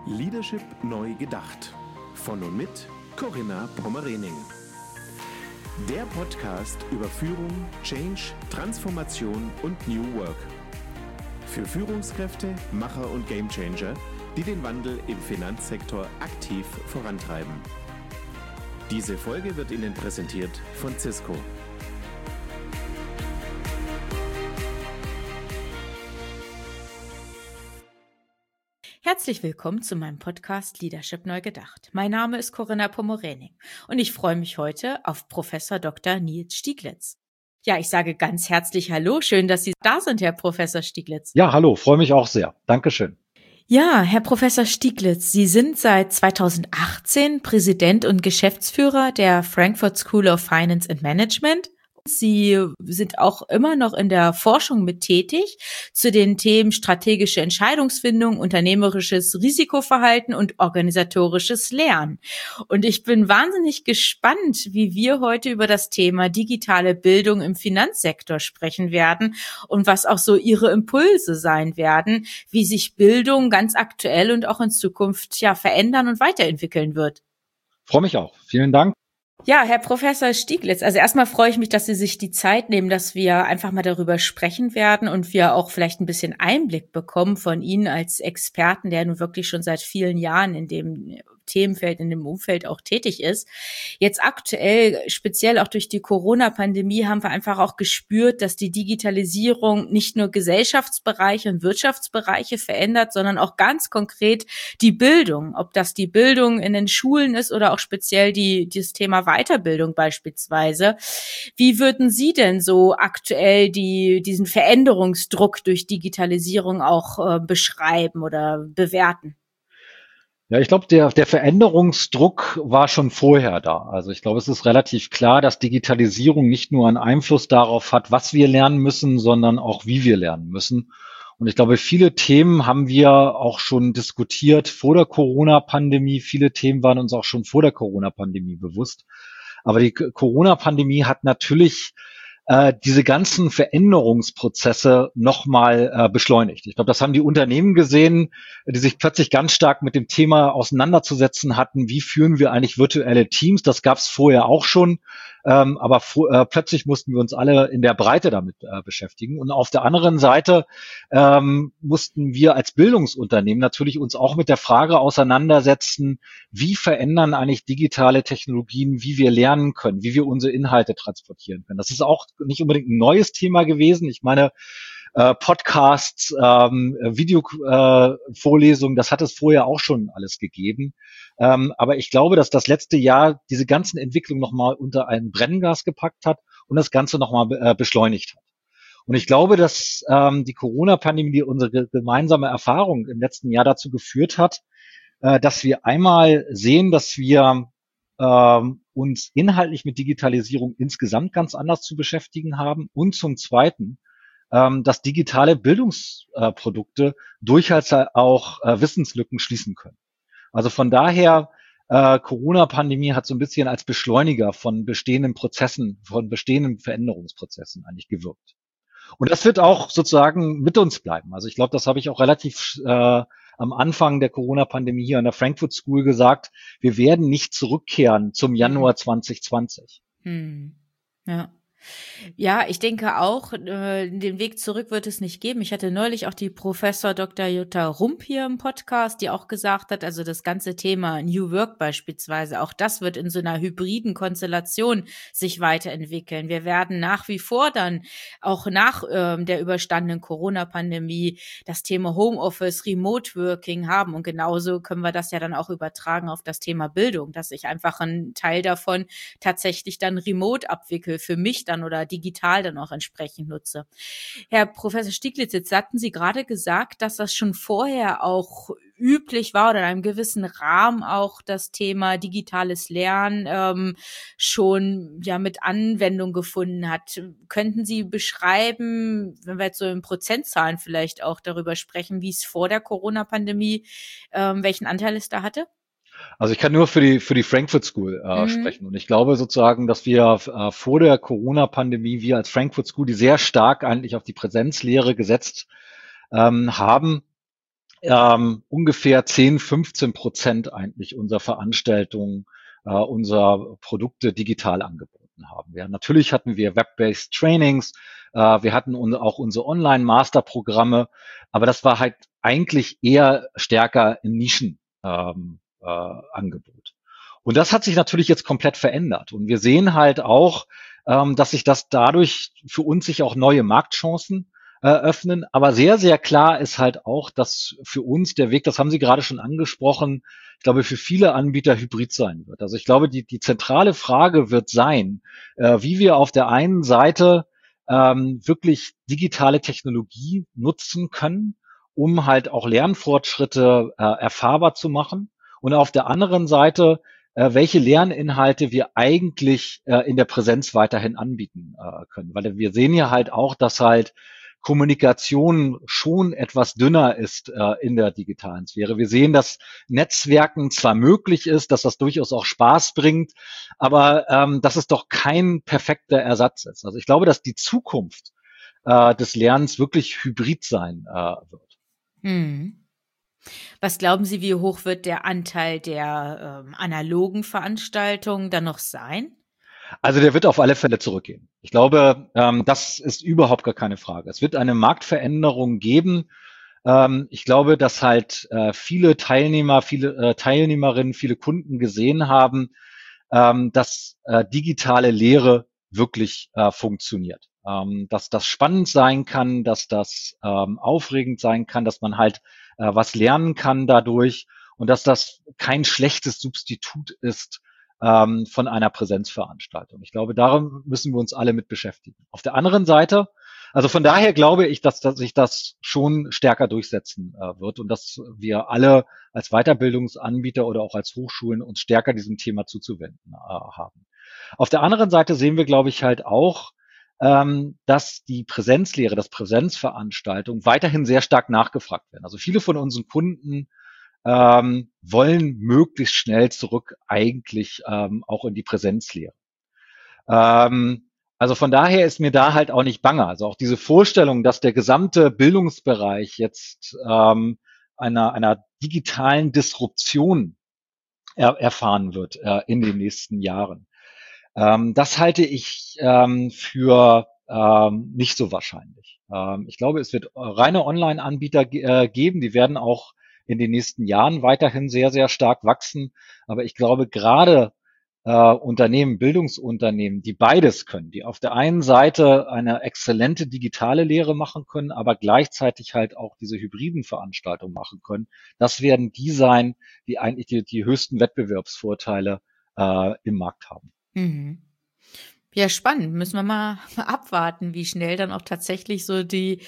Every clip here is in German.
Leadership neu gedacht. Von und mit Corinna Pommerening. Der Podcast über Führung, Change, Transformation und New Work. Für Führungskräfte, Macher und Gamechanger, die den Wandel im Finanzsektor aktiv vorantreiben. Diese Folge wird Ihnen präsentiert von Cisco. Herzlich willkommen zu meinem Podcast Leadership neu gedacht. Mein Name ist Corinna Pommerening und ich freue mich heute auf Professor Dr. Nils Stieglitz. Ja, ich sage ganz herzlich Hallo. Schön, dass Sie da sind, Herr Professor Stieglitz. Ja, hallo, freue mich auch sehr. Dankeschön. Ja, Herr Professor Stieglitz, Sie sind seit 2018 Präsident und Geschäftsführer der Frankfurt School of Finance and Management. Sie sind auch immer noch in der Forschung mit tätig zu den Themen strategische Entscheidungsfindung, unternehmerisches Risikoverhalten und organisatorisches Lernen. Und ich bin wahnsinnig gespannt, wie wir heute über das Thema digitale Bildung im Finanzsektor sprechen werden und was auch so Ihre Impulse sein werden, wie sich Bildung ganz aktuell und auch in Zukunft verändern und weiterentwickeln wird. Freue mich auch. Vielen Dank. Ja, Herr Professor Stieglitz, also erstmal freue ich mich, dass Sie sich die Zeit nehmen, dass wir einfach mal darüber sprechen werden und wir auch vielleicht ein bisschen Einblick bekommen von Ihnen als Experten, der nun wirklich schon seit vielen Jahren in dem Themenfeld, in dem Umfeld auch tätig ist. Jetzt aktuell, speziell auch durch die Corona-Pandemie, haben wir einfach auch gespürt, dass die Digitalisierung nicht nur Gesellschaftsbereiche und Wirtschaftsbereiche verändert, sondern auch ganz konkret die Bildung. Ob das die Bildung in den Schulen ist oder auch speziell das Thema Weiterbildung beispielsweise. Wie würden Sie denn so aktuell diesen Veränderungsdruck durch Digitalisierung auch beschreiben oder bewerten? Ja, ich glaube, der Veränderungsdruck war schon vorher da. Also ich glaube, es ist relativ klar, dass Digitalisierung nicht nur einen Einfluss darauf hat, was wir lernen müssen, sondern auch, wie wir lernen müssen. Und ich glaube, viele Themen haben wir auch schon diskutiert vor der Corona-Pandemie. Viele Themen waren uns auch schon vor der Corona-Pandemie bewusst. Aber die Corona-Pandemie hat natürlich diese ganzen Veränderungsprozesse nochmal beschleunigt. Ich glaube, das haben die Unternehmen gesehen, die sich plötzlich ganz stark mit dem Thema auseinanderzusetzen hatten. Wie führen wir eigentlich virtuelle Teams? Das gab es vorher auch schon, aber plötzlich mussten wir uns alle in der Breite damit beschäftigen. Und auf der anderen Seite mussten wir als Bildungsunternehmen natürlich uns auch mit der Frage auseinandersetzen, wie verändern eigentlich digitale Technologien, wie wir lernen können, wie wir unsere Inhalte transportieren können. Das ist auch nicht unbedingt ein neues Thema gewesen. Ich meine, Podcasts, Videovorlesungen, das hat es vorher auch schon alles gegeben. Aber ich glaube, dass das letzte Jahr diese ganzen Entwicklungen nochmal unter ein Brennglas gepackt hat und das Ganze nochmal beschleunigt hat. Und ich glaube, dass die Corona-Pandemie, unsere gemeinsame Erfahrung im letzten Jahr dazu geführt hat, dass wir einmal sehen, dass wir uns inhaltlich mit Digitalisierung insgesamt ganz anders zu beschäftigen haben und zum Zweiten, dass digitale Bildungsprodukte durchaus auch Wissenslücken schließen können. Also von daher, Corona-Pandemie hat so ein bisschen als Beschleuniger von bestehenden Prozessen, von bestehenden Veränderungsprozessen eigentlich gewirkt. Und das wird auch sozusagen mit uns bleiben. Also ich glaube, das habe ich auch relativ am Anfang der Corona-Pandemie hier an der Frankfurt School gesagt, wir werden nicht zurückkehren zum Januar 2020. Ja. Ja, ich denke auch, den Weg zurück wird es nicht geben. Ich hatte neulich auch die Professor Dr. Jutta Rump hier im Podcast, die auch gesagt hat, also das ganze Thema New Work beispielsweise, auch das wird in so einer hybriden Konstellation sich weiterentwickeln. Wir werden nach wie vor dann auch nach der überstandenen Corona-Pandemie das Thema Homeoffice, Remote Working haben und genauso können wir das ja dann auch übertragen auf das Thema Bildung, dass ich einfach einen Teil davon tatsächlich dann remote abwickle, für mich dann oder digital dann auch entsprechend nutze. Herr Professor Stieglitz, jetzt hatten Sie gerade gesagt, dass das schon vorher auch üblich war oder in einem gewissen Rahmen auch das Thema digitales Lernen schon mit Anwendung gefunden hat. Könnten Sie beschreiben, wenn wir jetzt so in Prozentzahlen vielleicht auch darüber sprechen, wie es vor der Corona-Pandemie, welchen Anteil es da hatte? Also ich kann nur für die Frankfurt School sprechen. Und ich glaube sozusagen, dass wir vor der Corona-Pandemie, wir als Frankfurt School, die sehr stark eigentlich auf die Präsenzlehre gesetzt haben, ungefähr 10-15% eigentlich unserer Veranstaltungen, unserer Produkte digital angeboten haben. Ja, natürlich hatten wir Web-based Trainings, wir hatten auch unsere Online-Master-Programme, aber das war halt eigentlich eher stärker im Nischen-Angebot. Und das hat sich natürlich jetzt komplett verändert. Und wir sehen halt auch, dass sich das dadurch für uns sich auch neue Marktchancen öffnen. Aber sehr, sehr klar ist halt auch, dass für uns der Weg, das haben Sie gerade schon angesprochen, ich glaube, für viele Anbieter hybrid sein wird. Also ich glaube, die zentrale Frage wird sein, wie wir auf der einen Seite wirklich digitale Technologie nutzen können, um halt auch Lernfortschritte erfahrbar zu machen. Und auf der anderen Seite, welche Lerninhalte wir eigentlich in der Präsenz weiterhin anbieten können. Weil wir sehen ja halt auch, dass halt Kommunikation schon etwas dünner ist in der digitalen Sphäre. Wir sehen, dass Netzwerken zwar möglich ist, dass das durchaus auch Spaß bringt, aber dass es doch kein perfekter Ersatz ist. Also ich glaube, dass die Zukunft des Lernens wirklich hybrid sein wird. Hm. Was glauben Sie, wie hoch wird der Anteil der analogen Veranstaltungen dann noch sein? Also der wird auf alle Fälle zurückgehen. Ich glaube, das ist überhaupt gar keine Frage. Es wird eine Marktveränderung geben. Ich glaube, dass halt viele Teilnehmer, viele Teilnehmerinnen, viele Kunden gesehen haben, dass digitale Lehre wirklich funktioniert. Dass das spannend sein kann, dass das aufregend sein kann, dass man halt was lernen kann dadurch und dass das kein schlechtes Substitut ist von einer Präsenzveranstaltung. Ich glaube, darum müssen wir uns alle mit beschäftigen. Auf der anderen Seite, also von daher glaube ich, dass sich das schon stärker durchsetzen wird und dass wir alle als Weiterbildungsanbieter oder auch als Hochschulen uns stärker diesem Thema zuzuwenden haben. Auf der anderen Seite sehen wir, glaube ich, halt auch, dass die Präsenzlehre, dass Präsenzveranstaltungen weiterhin sehr stark nachgefragt werden. Also viele von unseren Kunden wollen möglichst schnell zurück eigentlich auch in die Präsenzlehre. Also von daher ist mir da halt auch nicht bange. Also auch diese Vorstellung, dass der gesamte Bildungsbereich jetzt einer digitalen Disruption erfahren wird in den nächsten Jahren. Das halte ich für nicht so wahrscheinlich. Ich glaube, es wird reine Online-Anbieter geben, die werden auch in den nächsten Jahren weiterhin sehr, sehr stark wachsen. Aber ich glaube, gerade Unternehmen, Bildungsunternehmen, die beides können, die auf der einen Seite eine exzellente digitale Lehre machen können, aber gleichzeitig halt auch diese hybriden Veranstaltungen machen können, das werden die sein, die eigentlich die höchsten Wettbewerbsvorteile im Markt haben. Mhm. Ja, spannend. Müssen wir mal abwarten, wie schnell dann auch tatsächlich so die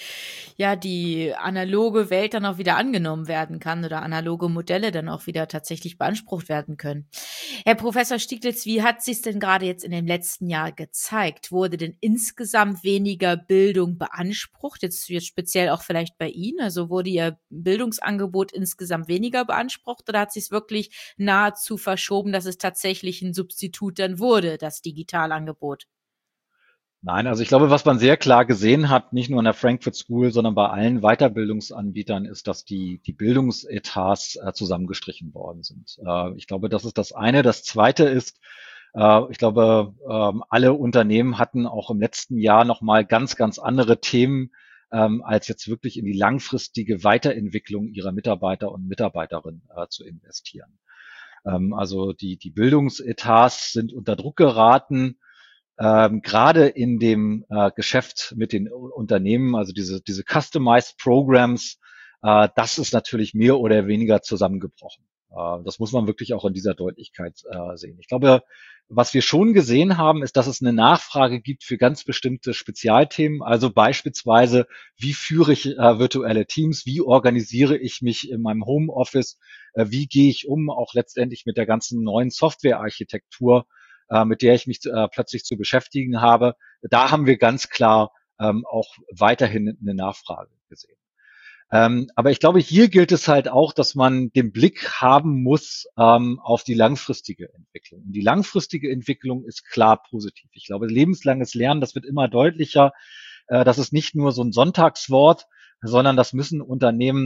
analoge Welt dann auch wieder angenommen werden kann oder analoge Modelle dann auch wieder tatsächlich beansprucht werden können. Herr Professor Stieglitz, wie hat sich's denn gerade jetzt in dem letzten Jahr gezeigt? Wurde denn insgesamt weniger Bildung beansprucht? Jetzt speziell auch vielleicht bei Ihnen? Also wurde Ihr Bildungsangebot insgesamt weniger beansprucht oder hat sich's wirklich nahezu verschoben, dass es tatsächlich ein Substitut dann wurde, das Digitalangebot? Nein, also ich glaube, was man sehr klar gesehen hat, nicht nur an der Frankfurt School, sondern bei allen Weiterbildungsanbietern, ist, dass die Bildungsetats zusammengestrichen worden sind. Ich glaube, das ist das eine. Das zweite ist, ich glaube, alle Unternehmen hatten auch im letzten Jahr nochmal ganz, ganz andere Themen, als jetzt wirklich in die langfristige Weiterentwicklung ihrer Mitarbeiter und Mitarbeiterinnen zu investieren. Also die Bildungsetats sind unter Druck geraten. Gerade in dem Geschäft mit den Unternehmen, also diese Customized Programs, das ist natürlich mehr oder weniger zusammengebrochen. Das muss man wirklich auch in dieser Deutlichkeit sehen. Ich glaube, was wir schon gesehen haben, ist, dass es eine Nachfrage gibt für ganz bestimmte Spezialthemen. Also beispielsweise, wie führe ich virtuelle Teams? Wie organisiere ich mich in meinem Homeoffice? Wie gehe ich um, auch letztendlich mit der ganzen neuen Softwarearchitektur, mit der ich mich plötzlich zu beschäftigen habe? Da haben wir ganz klar auch weiterhin eine Nachfrage gesehen. Aber ich glaube, hier gilt es halt auch, dass man den Blick haben muss auf die langfristige Entwicklung. Und die langfristige Entwicklung ist klar positiv. Ich glaube, lebenslanges Lernen, das wird immer deutlicher. Das ist nicht nur so ein Sonntagswort, sondern das müssen Unternehmen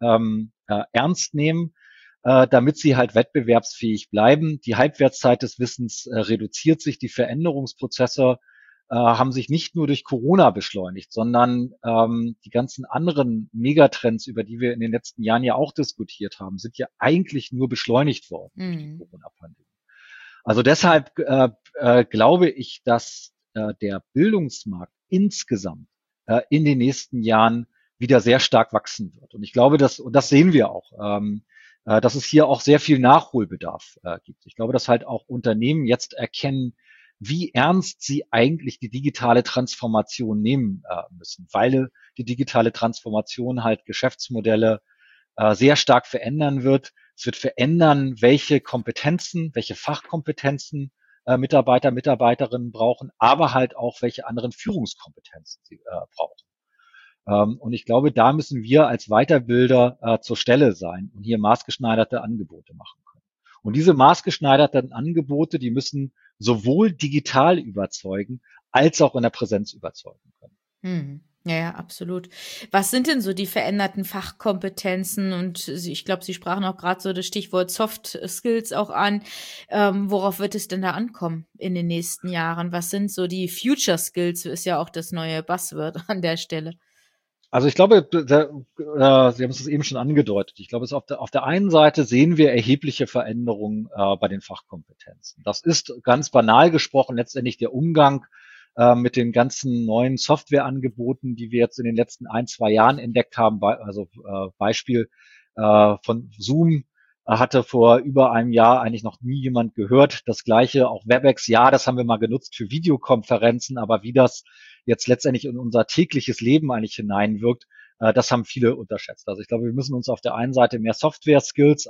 ernst nehmen, damit sie halt wettbewerbsfähig bleiben. Die Halbwertszeit des Wissens reduziert sich, die Veränderungsprozesse haben sich nicht nur durch Corona beschleunigt, sondern die ganzen anderen Megatrends, über die wir in den letzten Jahren ja auch diskutiert haben, sind ja eigentlich nur beschleunigt worden durch die Corona-Pandemie. Also deshalb glaube ich, dass der Bildungsmarkt insgesamt in den nächsten Jahren wieder sehr stark wachsen wird. Und ich glaube, und das sehen wir auch, dass es hier auch sehr viel Nachholbedarf gibt. Ich glaube, dass halt auch Unternehmen jetzt erkennen, wie ernst sie eigentlich die digitale Transformation nehmen müssen, weil die digitale Transformation halt Geschäftsmodelle sehr stark verändern wird. Es wird verändern, welche Kompetenzen, welche Fachkompetenzen Mitarbeiter, Mitarbeiterinnen brauchen, aber halt auch, welche anderen Führungskompetenzen sie brauchen. Und ich glaube, da müssen wir als Weiterbilder zur Stelle sein und hier maßgeschneiderte Angebote machen können. Und diese maßgeschneiderten Angebote, die müssen sowohl digital überzeugen, als auch in der Präsenz überzeugen können. Ja, ja, absolut. Was sind denn so die veränderten Fachkompetenzen? Und ich glaube, Sie sprachen auch gerade so das Stichwort Soft Skills auch an. Worauf wird es denn da ankommen in den nächsten Jahren? Was sind so die Future Skills? Ist ja auch das neue Buzzword an der Stelle. Also ich glaube, Sie haben es eben schon angedeutet. Ich glaube, auf der einen Seite sehen wir erhebliche Veränderungen bei den Fachkompetenzen. Das ist ganz banal gesprochen letztendlich der Umgang mit den ganzen neuen Softwareangeboten, die wir jetzt in den letzten 1, 2 Jahren entdeckt haben. Also Beispiel von Zoom hatte vor über einem Jahr eigentlich noch nie jemand gehört. Das gleiche auch WebEx. Ja, das haben wir mal genutzt für Videokonferenzen, aber wie das jetzt letztendlich in unser tägliches Leben eigentlich hineinwirkt, das haben viele unterschätzt. Also ich glaube, wir müssen uns auf der einen Seite mehr Software-Skills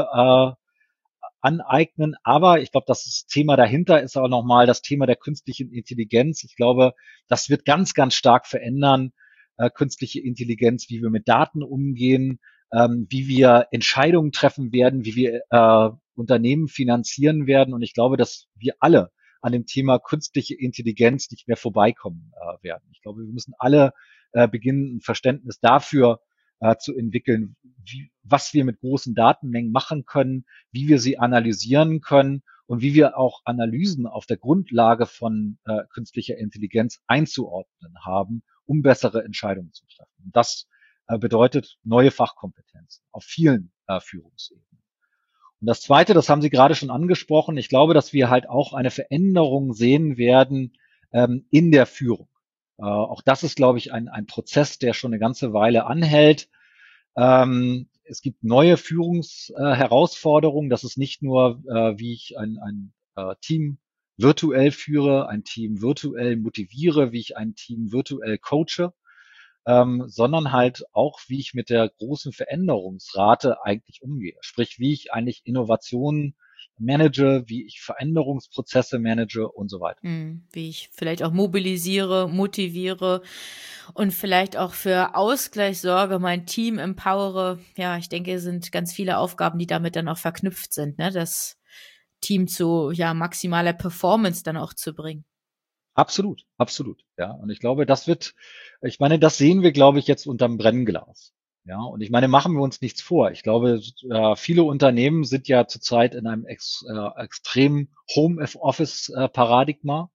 aneignen, aber ich glaube, das Thema dahinter ist auch nochmal das Thema der künstlichen Intelligenz. Ich glaube, das wird ganz, ganz stark verändern, künstliche Intelligenz, wie wir mit Daten umgehen, wie wir Entscheidungen treffen werden, wie wir Unternehmen finanzieren werden. Und ich glaube, dass wir alle an dem Thema künstliche Intelligenz nicht mehr vorbeikommen werden. Ich glaube, wir müssen alle beginnen, ein Verständnis dafür zu entwickeln, was wir mit großen Datenmengen machen können, wie wir sie analysieren können und wie wir auch Analysen auf der Grundlage von künstlicher Intelligenz einzuordnen haben, um bessere Entscheidungen zu treffen. Und das bedeutet neue Fachkompetenzen auf vielen Führungsebenen. Und das Zweite, das haben Sie gerade schon angesprochen, ich glaube, dass wir halt auch eine Veränderung sehen werden in der Führung. Auch das ist, glaube ich, ein Prozess, der schon eine ganze Weile anhält. Es gibt neue Führungsherausforderungen. Das ist nicht nur, wie ich ein Team virtuell führe, ein Team virtuell motiviere, wie ich ein Team virtuell coache, sondern halt auch, wie ich mit der großen Veränderungsrate eigentlich umgehe. Sprich, wie ich eigentlich Innovationen manage, wie ich Veränderungsprozesse manage und so weiter. Wie ich vielleicht auch mobilisiere, motiviere und vielleicht auch für Ausgleich sorge, mein Team empowere. Ja, ich denke, es sind ganz viele Aufgaben, die damit dann auch verknüpft sind, ne? Das Team zu maximaler Performance dann auch zu bringen. Absolut, absolut. Ja, und ich glaube, das sehen wir, glaube ich, jetzt unterm Brennglas. Ja, und ich meine, machen wir uns nichts vor. Ich glaube, viele Unternehmen sind ja zurzeit in einem extremen Homeoffice-Paradigma.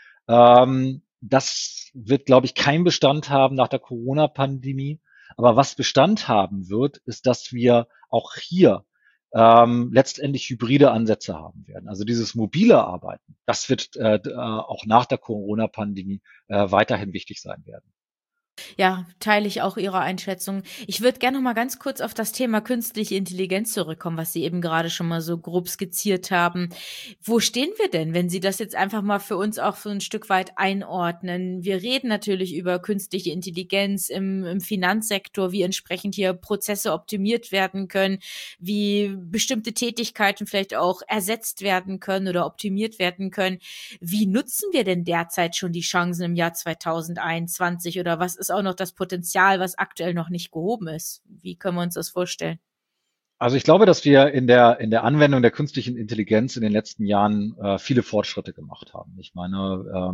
Das wird, glaube ich, keinen Bestand haben nach der Corona-Pandemie. Aber was Bestand haben wird, ist, dass wir auch hier letztendlich hybride Ansätze haben werden. Also dieses mobile Arbeiten, das wird auch nach der Corona-Pandemie weiterhin wichtig sein werden. Ja, teile ich auch Ihre Einschätzung. Ich würde gerne noch mal ganz kurz auf das Thema künstliche Intelligenz zurückkommen, was Sie eben gerade schon mal so grob skizziert haben. Wo stehen wir denn, wenn Sie das jetzt einfach mal für uns auch so ein Stück weit einordnen? Wir reden natürlich über künstliche Intelligenz im Finanzsektor, wie entsprechend hier Prozesse optimiert werden können, wie bestimmte Tätigkeiten vielleicht auch ersetzt werden können oder optimiert werden können. Wie nutzen wir denn derzeit schon die Chancen im Jahr 2021 oder was ist auch noch das Potenzial, was aktuell noch nicht gehoben ist? Wie können wir uns das vorstellen? Also ich glaube, dass wir in der Anwendung der künstlichen Intelligenz in den letzten Jahren viele Fortschritte gemacht haben. Ich meine,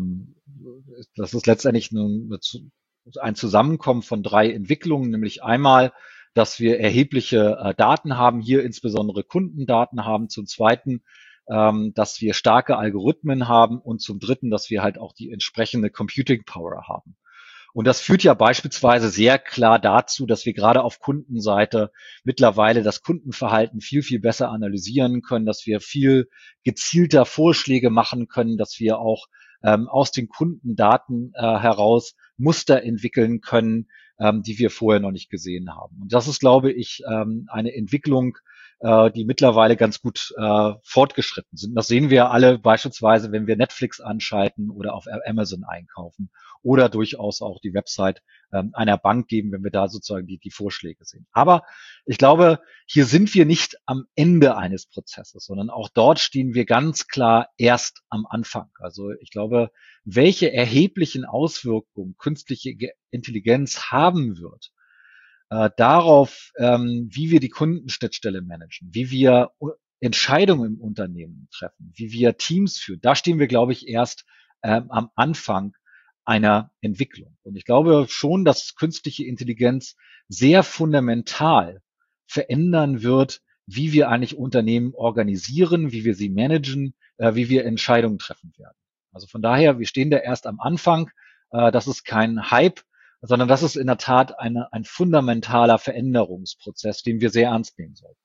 das ist letztendlich ein Zusammenkommen von 3 Entwicklungen, nämlich einmal dass wir erhebliche Daten haben, hier insbesondere Kundendaten haben. Zum Zweiten, dass wir starke Algorithmen haben und zum Dritten, dass wir halt auch die entsprechende Computing Power haben. Und das führt ja beispielsweise sehr klar dazu, dass wir gerade auf Kundenseite mittlerweile das Kundenverhalten viel, viel besser analysieren können, dass wir viel gezielter Vorschläge machen können, dass wir auch aus den Kundendaten heraus Muster entwickeln können, die wir vorher noch nicht gesehen haben. Und das ist, glaube ich, eine Entwicklung, die mittlerweile ganz gut fortgeschritten sind. Das sehen wir alle beispielsweise, wenn wir Netflix anschalten oder auf Amazon einkaufen oder durchaus auch die Website einer Bank geben, wenn wir da sozusagen die Vorschläge sehen. Aber ich glaube, hier sind wir nicht am Ende eines Prozesses, sondern auch dort stehen wir ganz klar erst am Anfang. Also ich glaube, welche erheblichen Auswirkungen künstliche Intelligenz haben wird, darauf, wie wir die Kundenschnittstelle managen, wie wir Entscheidungen im Unternehmen treffen, wie wir Teams führen. Da stehen wir, glaube ich, erst am Anfang einer Entwicklung. Und ich glaube schon, dass künstliche Intelligenz sehr fundamental verändern wird, wie wir eigentlich Unternehmen organisieren, wie wir sie managen, wie wir Entscheidungen treffen werden. Also von daher, wir stehen da erst am Anfang. Das ist kein Hype, sondern das ist in der Tat ein fundamentaler Veränderungsprozess, den wir sehr ernst nehmen sollten.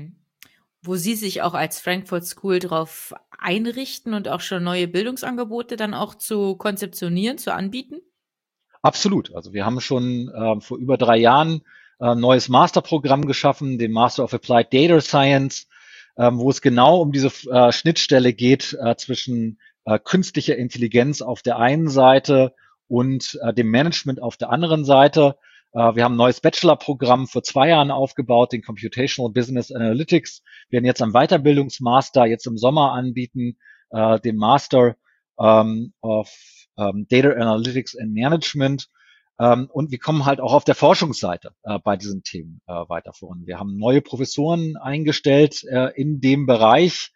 Wo Sie sich auch als Frankfurt School darauf einrichten und auch schon neue Bildungsangebote dann auch zu konzeptionieren, zu anbieten? Absolut. Also wir haben schon vor über 3 Jahren ein neues Masterprogramm geschaffen, den Master of Applied Data Science, wo es genau um diese Schnittstelle geht zwischen künstlicher Intelligenz auf der einen Seite und dem Management auf der anderen Seite. Wir haben ein neues Bachelorprogramm vor 2 Jahren aufgebaut, den Computational Business Analytics. Wir werden jetzt einen Weiterbildungsmaster jetzt im Sommer anbieten, den Master of Data Analytics and Management. Und wir kommen halt auch auf der Forschungsseite bei diesen Themen weiter voran. Wir haben neue Professoren eingestellt in dem Bereich.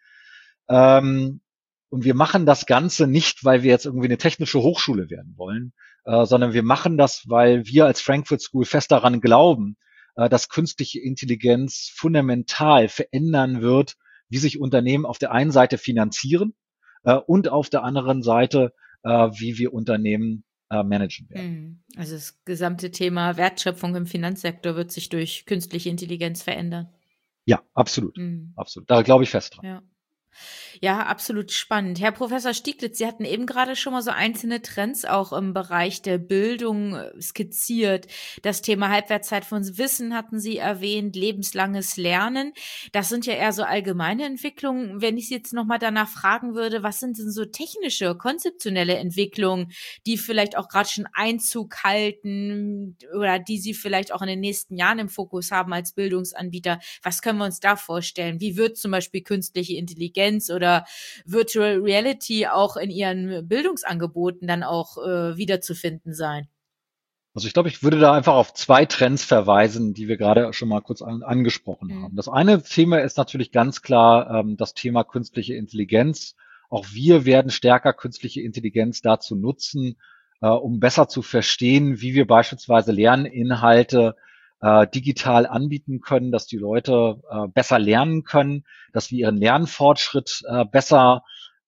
Und wir machen das Ganze nicht, weil wir jetzt irgendwie eine technische Hochschule werden wollen, sondern wir machen das, weil wir als Frankfurt School fest daran glauben, dass künstliche Intelligenz fundamental verändern wird, wie sich Unternehmen auf der einen Seite finanzieren und auf der anderen Seite, wie wir Unternehmen managen werden. Also das gesamte Thema Wertschöpfung im Finanzsektor wird sich durch künstliche Intelligenz verändern. Ja, absolut. Absolut. Da glaube ich fest dran. Ja. Ja, absolut spannend. Herr Professor Stieglitz, Sie hatten eben gerade schon mal so einzelne Trends auch im Bereich der Bildung skizziert. Das Thema Halbwertszeit von Wissen hatten Sie erwähnt, lebenslanges Lernen. Das sind ja eher so allgemeine Entwicklungen. Wenn ich Sie jetzt nochmal danach fragen würde, was sind denn so technische, konzeptionelle Entwicklungen, die vielleicht auch gerade schon Einzug halten oder die Sie vielleicht auch in den nächsten Jahren im Fokus haben als Bildungsanbieter? Was können wir uns da vorstellen? Wie wird zum Beispiel künstliche Intelligenz oder Virtual Reality auch in Ihren Bildungsangeboten dann auch wiederzufinden sein? Also ich glaube, ich würde da einfach auf 2 Trends verweisen, die wir gerade schon mal kurz angesprochen haben. Das eine Thema ist natürlich ganz klar das Thema künstliche Intelligenz. Auch wir werden stärker künstliche Intelligenz dazu nutzen, um besser zu verstehen, wie wir beispielsweise Lerninhalte digital anbieten können, dass die Leute besser lernen können, dass wir ihren Lernfortschritt besser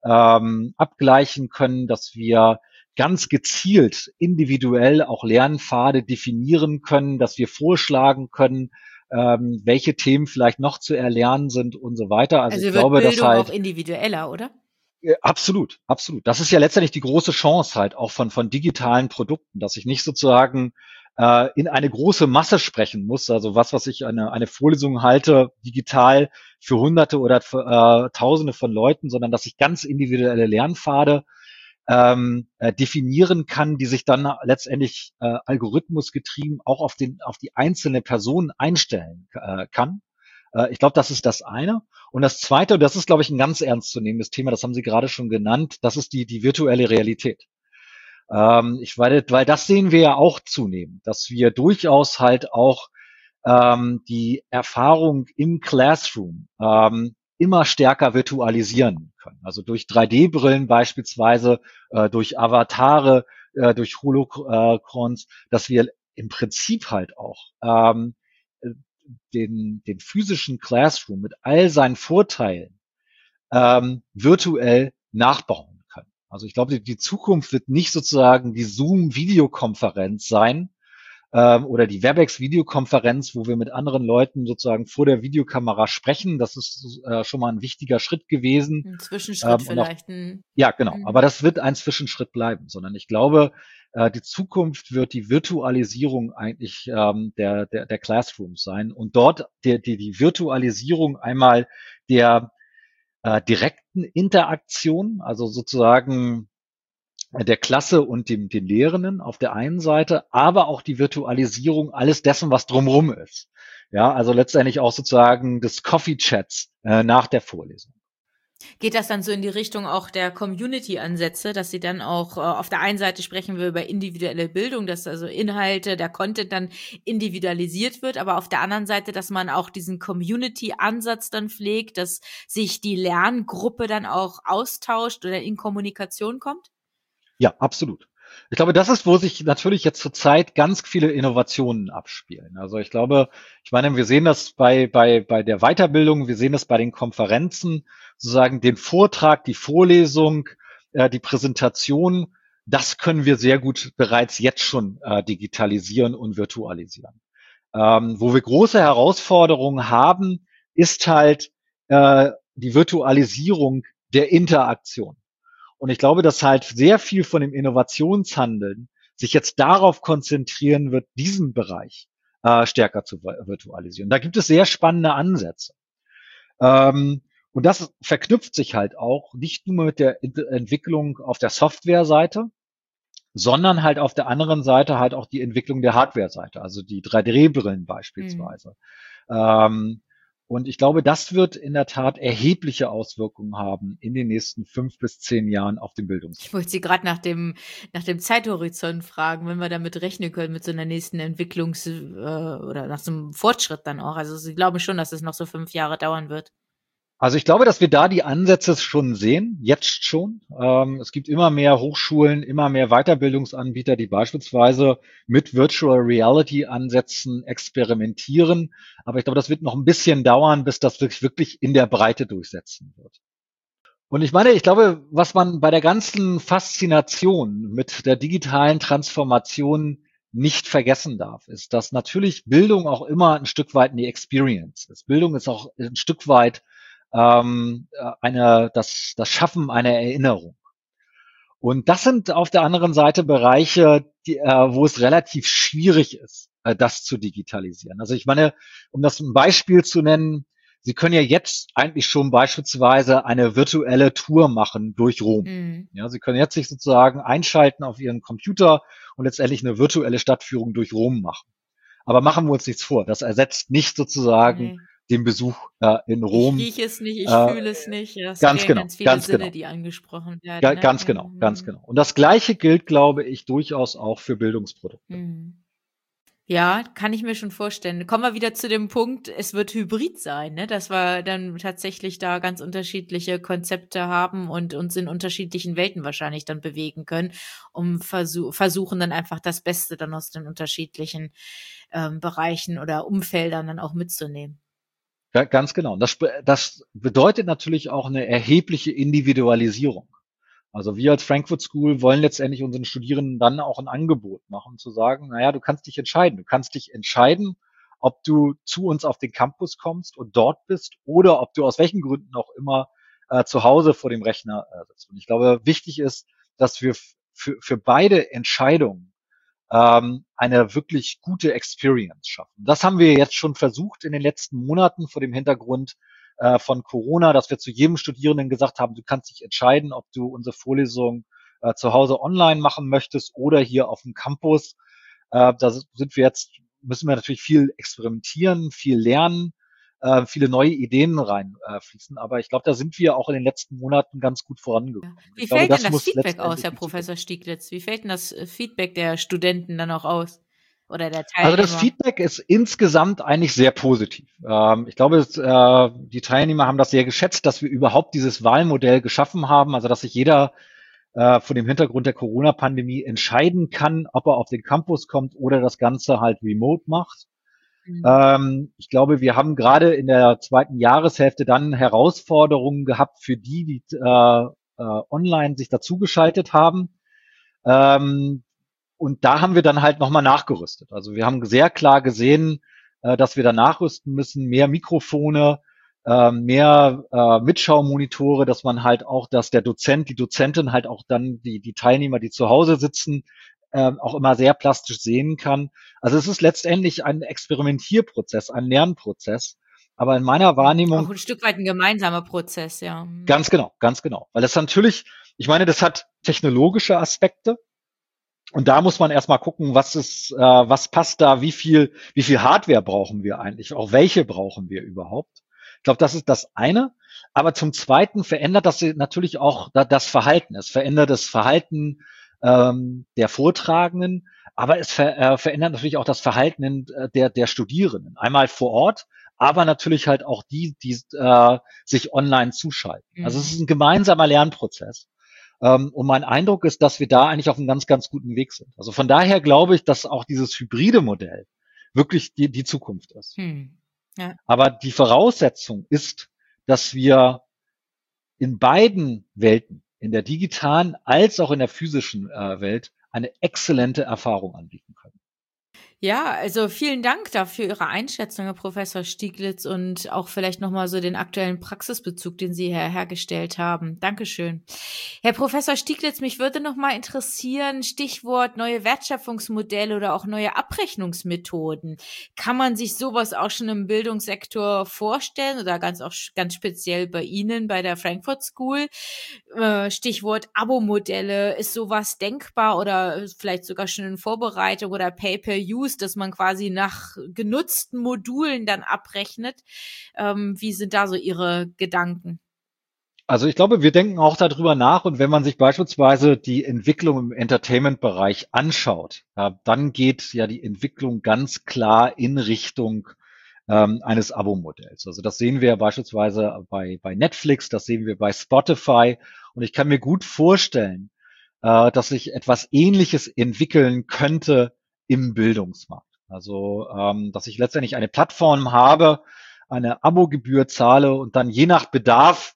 abgleichen können, dass wir ganz gezielt individuell auch Lernpfade definieren können, dass wir vorschlagen können, welche Themen vielleicht noch zu erlernen sind und so weiter. Also ich glaube, Bildung dass halt auch individueller, oder? Absolut, absolut. Das ist ja letztendlich die große Chance halt auch von digitalen Produkten, dass ich nicht sozusagen in eine große Masse sprechen muss. Also was ich eine Vorlesung halte, digital für Hunderte oder für, Tausende von Leuten, sondern dass ich ganz individuelle Lernpfade definieren kann, die sich dann letztendlich algorithmusgetrieben auch auf die einzelne Person einstellen kann. Ich glaube, das ist das eine. Und das zweite, das ist, glaube ich, ein ganz ernstzunehmendes Thema, das haben Sie gerade schon genannt, das ist die virtuelle Realität. Weil das sehen wir ja auch zunehmend, dass wir durchaus halt auch die Erfahrung im Classroom immer stärker virtualisieren können. Also durch 3D-Brillen beispielsweise, durch Avatare, durch Holocrons, dass wir im Prinzip halt auch den physischen Classroom mit all seinen Vorteilen virtuell nachbauen können. Also ich glaube, die Zukunft wird nicht sozusagen die Zoom-Videokonferenz sein, oder die WebEx-Videokonferenz, wo wir mit anderen Leuten sozusagen vor der Videokamera sprechen. Das ist schon mal ein wichtiger Schritt gewesen. Ein Zwischenschritt vielleicht. Ja, genau. Aber das wird ein Zwischenschritt bleiben, sondern ich glaube, die Zukunft wird die Virtualisierung eigentlich der Classrooms sein und dort die Virtualisierung einmal der direkten Interaktion, also sozusagen der Klasse und den Lehrenden auf der einen Seite, aber auch die Virtualisierung alles dessen, was drumherum ist. Ja, also letztendlich auch sozusagen des Coffee-Chats nach der Vorlesung. Geht das dann so in die Richtung auch der Community-Ansätze, dass sie dann auch auf der einen Seite sprechen wir über individuelle Bildung, dass also Inhalte, der Content dann individualisiert wird, aber auf der anderen Seite, dass man auch diesen Community-Ansatz dann pflegt, dass sich die Lerngruppe dann auch austauscht oder in Kommunikation kommt? Ja, absolut. Ich glaube, das ist, wo sich natürlich jetzt zurzeit ganz viele Innovationen abspielen. Also ich glaube, ich meine, wir sehen das bei der Weiterbildung, wir sehen das bei den Konferenzen, sozusagen den Vortrag, die Vorlesung, die Präsentation, das können wir sehr gut bereits jetzt schon digitalisieren und virtualisieren. Wo wir große Herausforderungen haben, ist halt die Virtualisierung der Interaktion. Und ich glaube, dass halt sehr viel von dem Innovationshandeln sich jetzt darauf konzentrieren wird, diesen Bereich stärker zu virtualisieren. Da gibt es sehr spannende Ansätze. Und das verknüpft sich halt auch nicht nur mit der Entwicklung auf der Softwareseite, sondern halt auf der anderen Seite halt auch die Entwicklung der Hardware-Seite, also die 3D-Brillen beispielsweise. Und ich glaube, das wird in der Tat erhebliche Auswirkungen haben in den nächsten 5 bis 10 Jahren auf den Bildungssektor. Ich wollte Sie gerade nach dem Zeithorizont fragen, wenn wir damit rechnen können mit so einer nächsten oder nach so einem Fortschritt dann auch. Also Sie glauben schon, dass es noch so 5 Jahre dauern wird? Also ich glaube, dass wir da die Ansätze schon sehen, jetzt schon. Es gibt immer mehr Hochschulen, immer mehr Weiterbildungsanbieter, die beispielsweise mit Virtual Reality Ansätzen experimentieren. Aber ich glaube, das wird noch ein bisschen dauern, bis das wirklich in der Breite durchsetzen wird. Und ich meine, ich glaube, was man bei der ganzen Faszination mit der digitalen Transformation nicht vergessen darf, ist, dass natürlich Bildung auch immer ein Stück weit eine Experience ist. Bildung ist auch ein Stück weit das Schaffen einer Erinnerung. Und das sind auf der anderen Seite Bereiche, wo es relativ schwierig ist, das zu digitalisieren. Also ich meine, um das ein Beispiel zu nennen, Sie können ja jetzt eigentlich schon beispielsweise eine virtuelle Tour machen durch Rom. Ja, Sie können jetzt sich sozusagen einschalten auf Ihren Computer und letztendlich eine virtuelle Stadtführung durch Rom machen. Aber machen wir uns nichts vor. Das ersetzt nicht sozusagen den Besuch in Rom. Ich rieche es nicht, ich fühle es nicht. Das ganz genau, ganz viele Sinne, die angesprochen werden. Ja, ganz genau. Und das Gleiche gilt, glaube ich, durchaus auch für Bildungsprodukte. Ja, kann ich mir schon vorstellen. Kommen wir wieder zu dem Punkt, es wird hybrid sein, ne? Dass wir dann tatsächlich da ganz unterschiedliche Konzepte haben und uns in unterschiedlichen Welten wahrscheinlich dann bewegen können, um versuchen dann einfach das Beste dann aus den unterschiedlichen Bereichen oder Umfeldern dann auch mitzunehmen. Ja, ganz genau. Das bedeutet natürlich auch eine erhebliche Individualisierung. Also wir als Frankfurt School wollen letztendlich unseren Studierenden dann auch ein Angebot machen, zu sagen, naja, du kannst dich entscheiden. Du kannst dich entscheiden, ob du zu uns auf den Campus kommst und dort bist oder ob du aus welchen Gründen auch immer zu Hause vor dem Rechner sitzt. Und ich glaube, wichtig ist, dass wir für beide Entscheidungen eine wirklich gute Experience schaffen. Das haben wir jetzt schon versucht in den letzten Monaten vor dem Hintergrund von Corona, dass wir zu jedem Studierenden gesagt haben, du kannst dich entscheiden, ob du unsere Vorlesung zu Hause online machen möchtest oder hier auf dem Campus. Müssen wir natürlich viel experimentieren, viel lernen, viele neue Ideen reinfließen. Aber ich glaube, da sind wir auch in den letzten Monaten ganz gut vorangekommen. Wie fällt denn das Feedback aus, Herr Professor Stieglitz? Wie fällt denn das Feedback der Studenten dann auch aus? Oder der Teilnehmer? Also das Feedback ist insgesamt eigentlich sehr positiv. Ich glaube, die Teilnehmer haben das sehr geschätzt, dass wir überhaupt dieses Wahlmodell geschaffen haben, also dass sich jeder vor dem Hintergrund der Corona-Pandemie entscheiden kann, ob er auf den Campus kommt oder das Ganze halt remote macht. Mhm. Ich glaube, wir haben gerade in der zweiten Jahreshälfte dann Herausforderungen gehabt für die online sich dazugeschaltet haben. Ähm, und da haben wir dann halt nochmal nachgerüstet. Also wir haben sehr klar gesehen, dass wir da nachrüsten müssen, mehr Mikrofone, mehr Mitschaumonitore, dass man halt auch, dass der Dozent, die Dozentin halt auch dann die Teilnehmer, die zu Hause sitzen, auch immer sehr plastisch sehen kann. Also es ist letztendlich ein Experimentierprozess, ein Lernprozess. Aber in meiner Auch Wahrnehmung ein Stück weit ein gemeinsamer Prozess, ja. Mhm. ganz genau, ganz genau. Weil das natürlich, ich meine, das hat technologische Aspekte. Und da muss man erstmal gucken, was passt da, wie viel Hardware brauchen wir eigentlich, auch welche brauchen wir überhaupt. Ich glaube, das ist das eine. Aber zum Zweiten verändert das natürlich auch das Verhalten. Es verändert das Verhalten der Vortragenden, aber es verändert natürlich auch das Verhalten der Studierenden. Einmal vor Ort, aber natürlich halt auch die sich online zuschalten. Also es ist Mhm. ein gemeinsamer Lernprozess. Und mein Eindruck ist, dass wir da eigentlich auf einem ganz, ganz guten Weg sind. Also von daher glaube ich, dass auch dieses hybride Modell wirklich die Zukunft ist. Hm. Ja. Aber die Voraussetzung ist, dass wir in beiden Welten, in der digitalen als auch in der physischen Welt, eine exzellente Erfahrung anbieten können. Ja, also vielen Dank dafür Ihre Einschätzung, Herr Professor Stieglitz, und auch vielleicht nochmal so den aktuellen Praxisbezug, den Sie hergestellt haben. Dankeschön. Herr Professor Stieglitz, mich würde nochmal interessieren, Stichwort neue Wertschöpfungsmodelle oder auch neue Abrechnungsmethoden. Kann man sich sowas auch schon im Bildungssektor vorstellen oder ganz speziell bei Ihnen, bei der Frankfurt School? Stichwort Abo-Modelle, ist sowas denkbar oder vielleicht sogar schon in Vorbereitung oder Pay-per-Use, dass man quasi nach genutzten Modulen dann abrechnet? Wie sind da so Ihre Gedanken? Also ich glaube, wir denken auch darüber nach und wenn man sich beispielsweise die Entwicklung im Entertainment-Bereich anschaut, dann geht ja die Entwicklung ganz klar in Richtung eines Abo-Modells. Also das sehen wir ja beispielsweise bei Netflix, das sehen wir bei Spotify und ich kann mir gut vorstellen, dass sich etwas Ähnliches entwickeln könnte im Bildungsmarkt. Also dass ich letztendlich eine Plattform habe, eine Abogebühr zahle und dann je nach Bedarf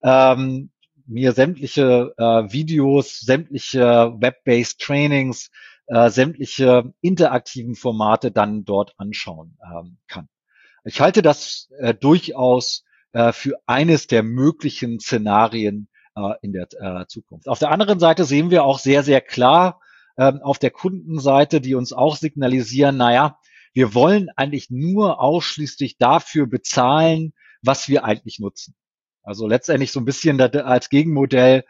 ähm, mir sämtliche Videos, sämtliche Web-based Trainings, sämtliche interaktiven Formate dann dort anschauen kann. Ich halte das durchaus für eines der möglichen Szenarien in der Zukunft. Auf der anderen Seite sehen wir auch sehr, sehr klar auf der Kundenseite, die uns auch signalisieren, naja, wir wollen eigentlich nur ausschließlich dafür bezahlen, was wir eigentlich nutzen. Also letztendlich so ein bisschen als Gegenmodell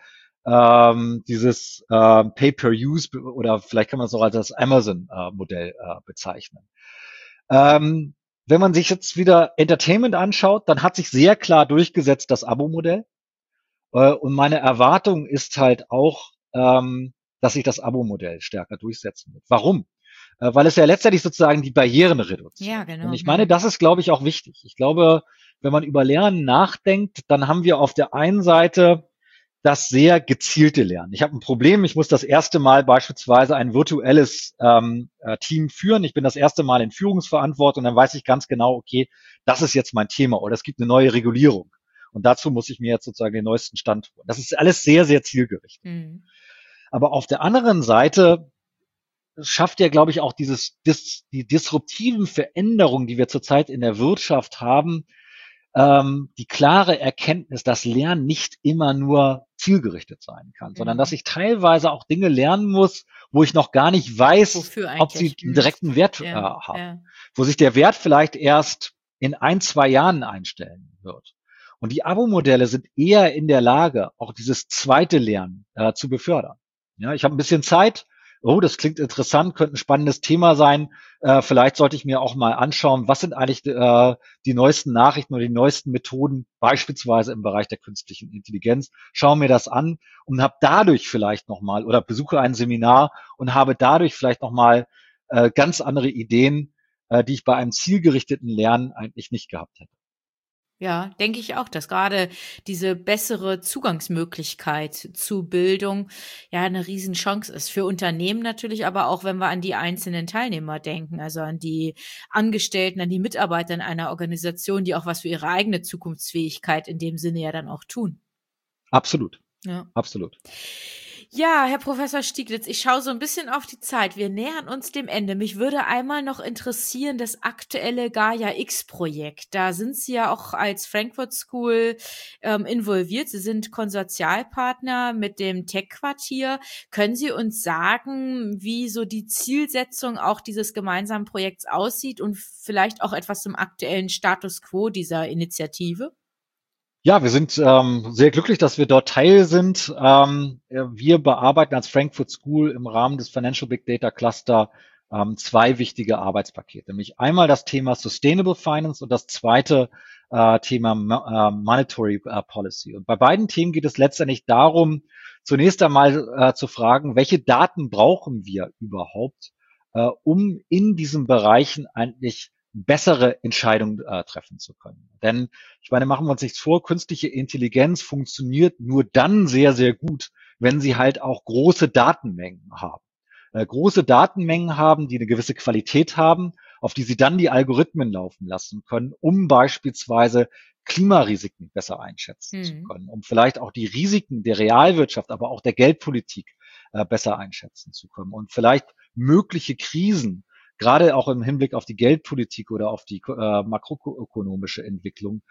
dieses Pay-per-Use oder vielleicht kann man es auch als das Amazon-Modell bezeichnen. Ähm, wenn man sich jetzt wieder Entertainment anschaut, dann hat sich sehr klar durchgesetzt das Abo-Modell. Und meine Erwartung ist halt auch, dass sich das Abo-Modell stärker durchsetzen wird. Warum? Weil es ja letztendlich sozusagen die Barrieren Ja, reduziert. Und genau. ich meine, das ist, glaube ich, auch wichtig. Ich glaube, wenn man über Lernen nachdenkt, dann haben wir auf der einen Seite das sehr gezielte Lernen. Ich habe ein Problem, ich muss das erste Mal beispielsweise ein virtuelles Team führen. Ich bin das erste Mal in Führungsverantwortung, dann weiß ich ganz genau, okay, das ist jetzt mein Thema oder es gibt eine neue Regulierung. Und dazu muss ich mir jetzt sozusagen den neuesten Stand holen. Das ist alles sehr, sehr zielgerichtet. Mhm. Aber auf der anderen Seite schafft ja, glaube ich, auch die disruptiven Veränderungen, die wir zurzeit in der Wirtschaft haben, die klare Erkenntnis, dass Lernen nicht immer nur zielgerichtet sein kann, sondern dass Mhm. ich teilweise auch Dinge lernen muss, wo ich noch gar nicht weiß, Wofür ob sie eigentlich? einen Mhm. direkten Wert Ja, haben, ja. wo sich der Wert vielleicht erst in 1, 2 Jahren einstellen wird. Und die Abo-Modelle sind eher in der Lage, auch dieses zweite Lernen zu befördern. Ja, ich habe ein bisschen Zeit. Oh, das klingt interessant, könnte ein spannendes Thema sein. Vielleicht sollte ich mir auch mal anschauen, was sind eigentlich die neuesten Nachrichten oder die neuesten Methoden, beispielsweise im Bereich der künstlichen Intelligenz. Schaue mir das an und habe dadurch vielleicht nochmal oder besuche ein Seminar und habe dadurch vielleicht nochmal ganz andere Ideen, die ich bei einem zielgerichteten Lernen eigentlich nicht gehabt hätte. Ja, denke ich auch, dass gerade diese bessere Zugangsmöglichkeit zu Bildung ja eine Riesenchance ist. Für Unternehmen natürlich, aber auch, wenn wir an die einzelnen Teilnehmer denken, also an die Angestellten, an die Mitarbeiter in einer Organisation, die auch was für ihre eigene Zukunftsfähigkeit in dem Sinne ja dann auch tun. Absolut, Ja. absolut. Ja, Herr Professor Stieglitz, ich schaue so ein bisschen auf die Zeit. Wir nähern uns dem Ende. Mich würde einmal noch interessieren, das aktuelle Gaia-X-Projekt. Da sind Sie ja auch als Frankfurt School involviert. Sie sind Konsortialpartner mit dem Tech-Quartier. Können Sie uns sagen, wie so die Zielsetzung auch dieses gemeinsamen Projekts aussieht und vielleicht auch etwas zum aktuellen Status quo dieser Initiative? Ja, wir sind sehr glücklich, dass wir dort Teil sind. Wir bearbeiten als Frankfurt School im Rahmen des Financial Big Data Cluster zwei wichtige Arbeitspakete, nämlich einmal das Thema Sustainable Finance und das zweite Thema Monetary Policy. Und bei beiden Themen geht es letztendlich darum, zunächst einmal zu fragen, welche Daten brauchen wir überhaupt, um in diesen Bereichen eigentlich bessere Entscheidungen treffen zu können. Denn ich meine, machen wir uns nichts vor, künstliche Intelligenz funktioniert nur dann sehr, sehr gut, wenn sie halt auch große Datenmengen haben. Große Datenmengen haben, die eine gewisse Qualität haben, auf die sie dann die Algorithmen laufen lassen können, um beispielsweise Klimarisiken besser einschätzen zu können, um vielleicht auch die Risiken der Realwirtschaft, aber auch der Geldpolitik besser einschätzen zu können und vielleicht mögliche Krisen, gerade auch im Hinblick auf die Geldpolitik oder auf die makroökonomische Entwicklung,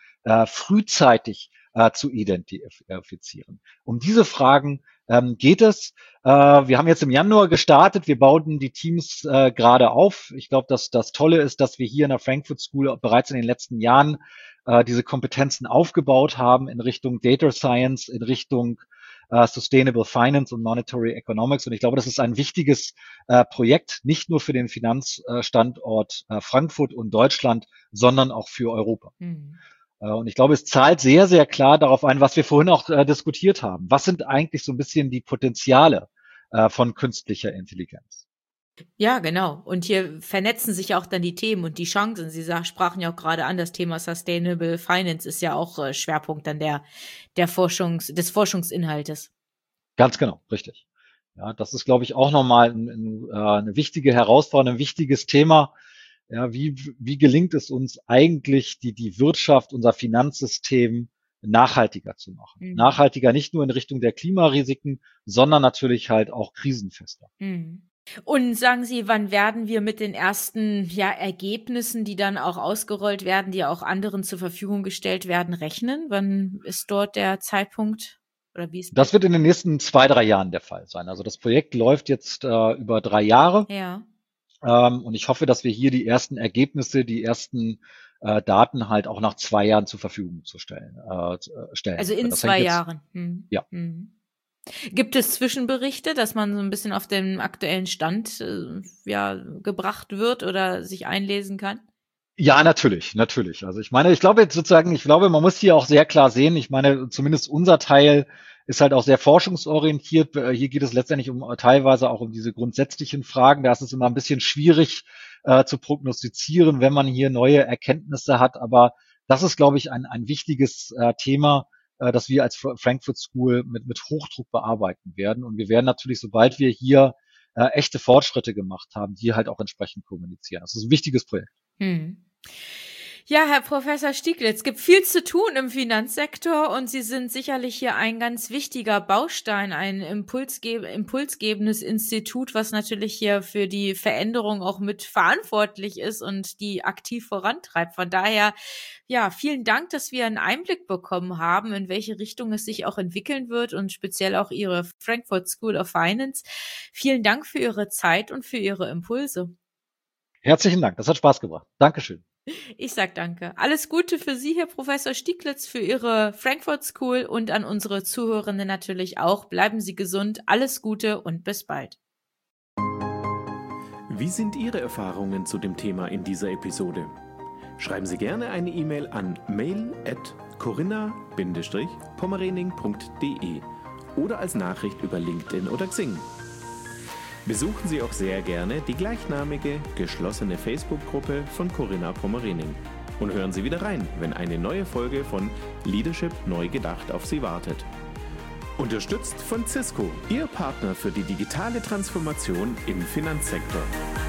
frühzeitig zu identifizieren. Um diese Fragen geht es. Wir haben jetzt im Januar gestartet. Wir bauen die Teams gerade auf. Ich glaube, dass das Tolle ist, dass wir hier in der Frankfurt School bereits in den letzten Jahren diese Kompetenzen aufgebaut haben in Richtung Data Science, in Richtung Sustainable Finance und Monetary Economics. Und ich glaube, das ist ein wichtiges Projekt, nicht nur für den Finanzstandort Frankfurt und Deutschland, sondern auch für Europa. Und ich glaube, es zahlt sehr, sehr klar darauf ein, was wir vorhin auch diskutiert haben. Was sind eigentlich so ein bisschen die Potenziale von künstlicher Intelligenz? Ja, genau. Und hier vernetzen sich ja auch dann die Themen und die Chancen. Sie sprachen ja auch gerade an, das Thema Sustainable Finance ist ja auch Schwerpunkt dann des Forschungsinhaltes. Ganz genau, richtig. Ja, das ist, glaube ich, auch nochmal eine wichtige Herausforderung, ein wichtiges Thema. Ja, wie gelingt es uns eigentlich, die Wirtschaft, unser Finanzsystem nachhaltiger zu machen? Nachhaltiger nicht nur in Richtung der Klimarisiken, sondern natürlich halt auch krisenfester. Und sagen Sie, wann werden wir mit den ersten Ergebnissen, die dann auch ausgerollt werden, die auch anderen zur Verfügung gestellt werden, rechnen? Wann ist dort der Zeitpunkt? Oder wie ist das? Wird in den nächsten 2-3 Jahren der Fall sein. Also das Projekt läuft jetzt über 3 Jahre. Ja. Und ich hoffe, dass wir hier die ersten Ergebnisse, die ersten Daten halt auch nach 2 Jahren zur Verfügung stellen. Also in 2 Jahren. Ja. Gibt es Zwischenberichte, dass man so ein bisschen auf den aktuellen Stand gebracht wird oder sich einlesen kann? Ja, natürlich. Also ich glaube, man muss hier auch sehr klar sehen, ich meine, zumindest unser Teil ist halt auch sehr forschungsorientiert. Hier geht es letztendlich teilweise auch um diese grundsätzlichen Fragen. Da ist es immer ein bisschen schwierig zu prognostizieren, wenn man hier neue Erkenntnisse hat. Aber das ist, glaube ich, ein wichtiges Thema, das wir als Frankfurt School mit Hochdruck bearbeiten werden. Und wir werden natürlich, sobald wir hier echte Fortschritte gemacht haben, die halt auch entsprechend kommunizieren. Das ist ein wichtiges Projekt. Ja, Herr Professor Stieglitz, es gibt viel zu tun im Finanzsektor und Sie sind sicherlich hier ein ganz wichtiger Baustein, ein impulsgebendes Institut, was natürlich hier für die Veränderung auch mit verantwortlich ist und die aktiv vorantreibt. Von daher, vielen Dank, dass wir einen Einblick bekommen haben, in welche Richtung es sich auch entwickeln wird und speziell auch Ihre Frankfurt School of Finance. Vielen Dank für Ihre Zeit und für Ihre Impulse. Herzlichen Dank, das hat Spaß gebracht. Dankeschön. Ich sag danke. Alles Gute für Sie, Herr Professor Stieglitz, für Ihre Frankfurt School und an unsere Zuhörenden natürlich auch. Bleiben Sie gesund, alles Gute und bis bald. Wie sind Ihre Erfahrungen zu dem Thema in dieser Episode? Schreiben Sie gerne eine E-Mail an mail@corinna-pommerening.de oder als Nachricht über LinkedIn oder Xing. Besuchen Sie auch sehr gerne die gleichnamige, geschlossene Facebook-Gruppe von Corinna Pommerening. Und hören Sie wieder rein, wenn eine neue Folge von Leadership neu gedacht auf Sie wartet. Unterstützt von Cisco, Ihr Partner für die digitale Transformation im Finanzsektor.